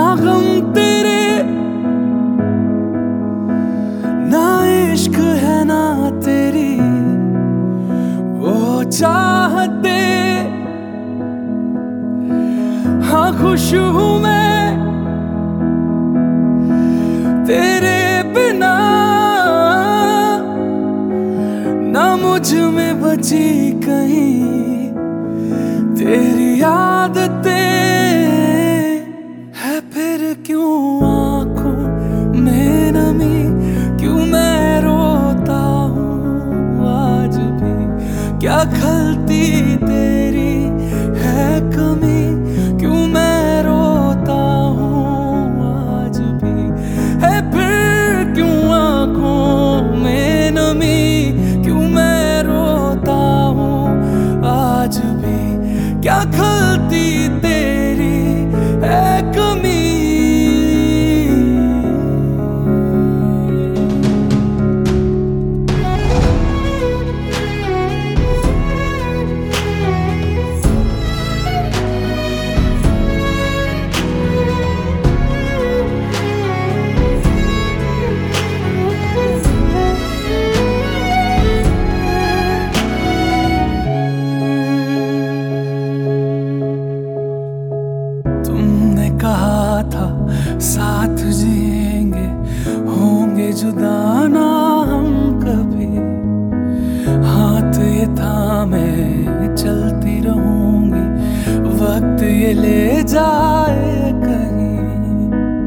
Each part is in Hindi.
गम तेरे, ना इश्क है ना तेरी वो चाहते। हाँ खुश हूँ मैं तेरे बिना, ना मुझ में बची कहीं तेरी आदतें। है फिर क्यों आंखों में नमी, क्यों मैं रोता हूँ आज भी। क्या खलती तेरी है कमी, क्यों मैं रोता हूँ आज भी। है फिर क्यों आंखों में नमी, क्यों मैं रोता हूँ आज भी। क्या खलती तेरी है कमी। तुमने कहा था साथ जिएंगे, होंगे जुदा ना हम कभी। हाथ ये थामे चलती रहूंगी, वक्त ये ले जाए कहीं।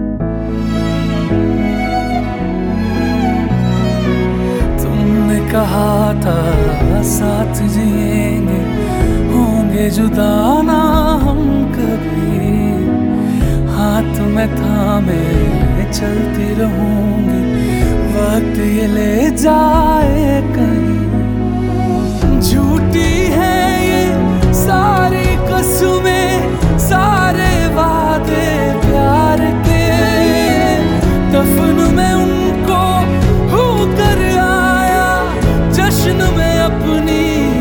तुमने कहा था साथ जिएंगे, होंगे जुदा ना हम कभी। हाथ में थामे चलती रहूंगी, वक्त ये ले जाए कहीं। झूठी है ये सारी कसमें, सारे वादे प्यार के। दफन में उनको होकर आया, जश्न में अपनी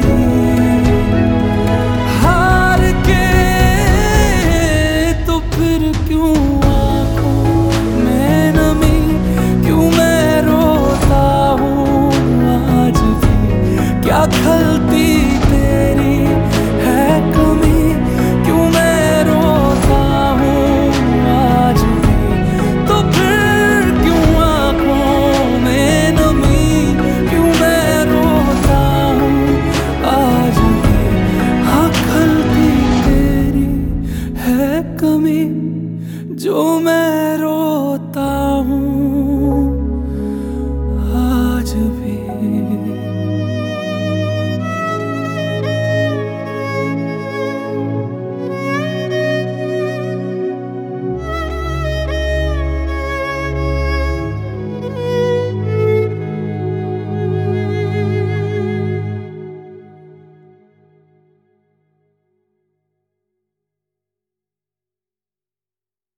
क्यों आंखों में नमी, क्यों मैं रोता हूँ आज भी। क्या खलती तेरी है कमी, क्यों मैं रोता हूँ आज भी। तो फिर क्यों आंखों में नमी, क्यों मैं रोता हूँ आज भी। हाँ खलती तेरी है कमी, जो मैं